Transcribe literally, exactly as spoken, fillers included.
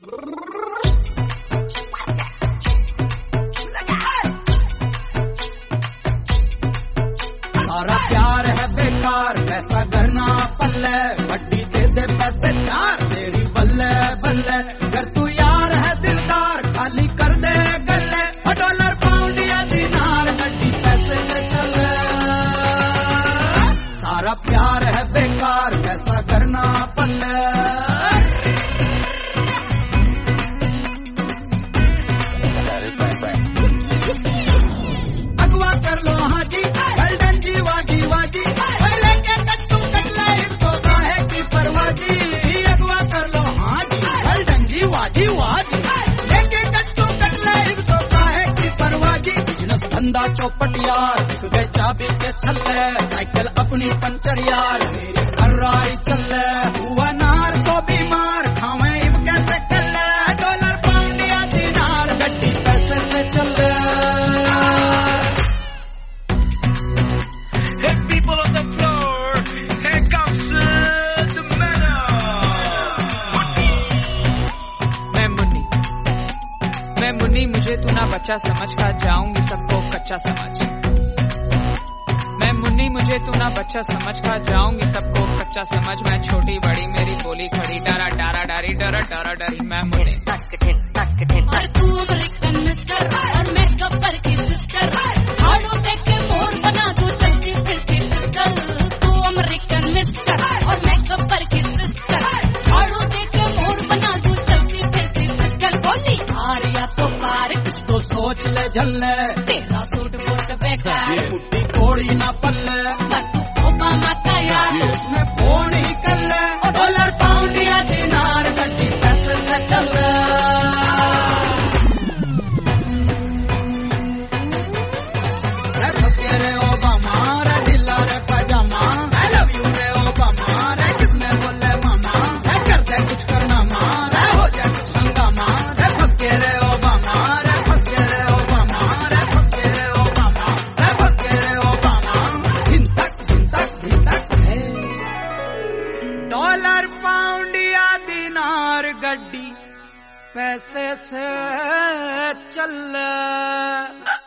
सारा प्यार है बेकार, पैसा करना पल्ले, वड्डी दे दे पैसे चार, तेरी बल्ले बल्ले। अगर तू यार है दिलदार, खाली कर दे गल्ले, डॉलर पाउंड या दिनार, गड्डी पैसे से चले। सारा प्यार है बेकार, पैसा करना पल्ले। अगवा कर लो हाँ जी, गोल्डन जी वाजी वाजी, पहले के कट्टू कटले इनको काहे की परवाजी। अगवा कर लो हाँ जी, गोल्डन जी वाजी वाजी, लेके कट्टू कटले इनको काहे की परवाजी। बिजनेस धंधा चौपट यार, सुबह चाबी के छल्ले, साइकिल अपनी पंचर यार, मेरी फर्रारी चले। हुआ नार को बीमार, खावे इब कैसे कले, डॉलर पाउंड या दिनार, गड्डी पैसे से चले। Hey people on the floor, here comes uh, the medal. मैं मुन्नी, मैं मुन्नी, मुझे तू ना बच्चा समझ, खा जाऊंगी सबको कच्चा समझ। मैं मुन्नी, मुझे तू ना बच्चा समझ, खा जाऊंगी सबको कच्चा समझ। मैं छोटी बड़ी मेरी बोली खड़ी, डरा डरा डारी डरा डरा डरी। मैं मुन्नी और तू अमेरिकन मिस्टर, और मैं गब्बर की सिस्टर, झाड़ू देख के मोर बना दूं चलती फिरती पिस्टल। तू अमेरिकन मिस्टर, और मैं गब्बर की सिस्टर, झाड़ू देख के मोर बना दूं चलती फिरती पिस्टल। बोली हार या तो पार, कुछ तो सोच ले झल्ले, तेरा सूट बूट बेकार, बुड्ढी कोड़ी ना पल्ले, पर तू ओबामा का यार, उसमें फोन ही कर ले, डॉलर पाउंड या दिनार, गड्डी पैसे से चले। रे फके रे ओबामा, रे ढीला रे पजामा, आई लव यू रे ओबामा, रे किसने बोले मामा, रे कर दे कुछ करना माँ, रे हो जाए कुछ हंगामा। रे फके रे ओबामा, रे फके रे ओबामा, रे फके रे ओबामा, रे फके रे ओबामा। दिन तक दिन तक दिन तक है, डॉलर पाउंड या दिनार, गड्डी पैसे से चल।